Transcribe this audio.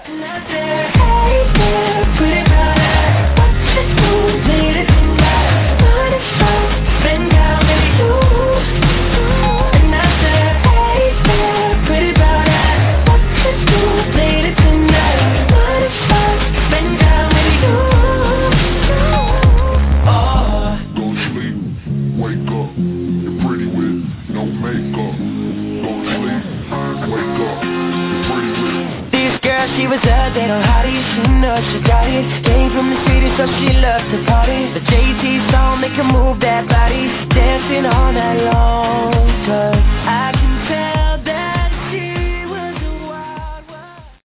And I said, hey there, pretty brown eyes, what you do later tonight? What if I bend down, baby, you? And I said, hey there, pretty brown eyes, what you do later tonight? What if I bend down, baby, you? Oh, Go to sleep, wake up, you're pretty with no makeup. Go to sleep, wake up, you're pretty with. this girl, she was a little hottie. She knows she got it. Came from the city, so she loves to party. The Jay-Z song make her move that body, dancing all night long.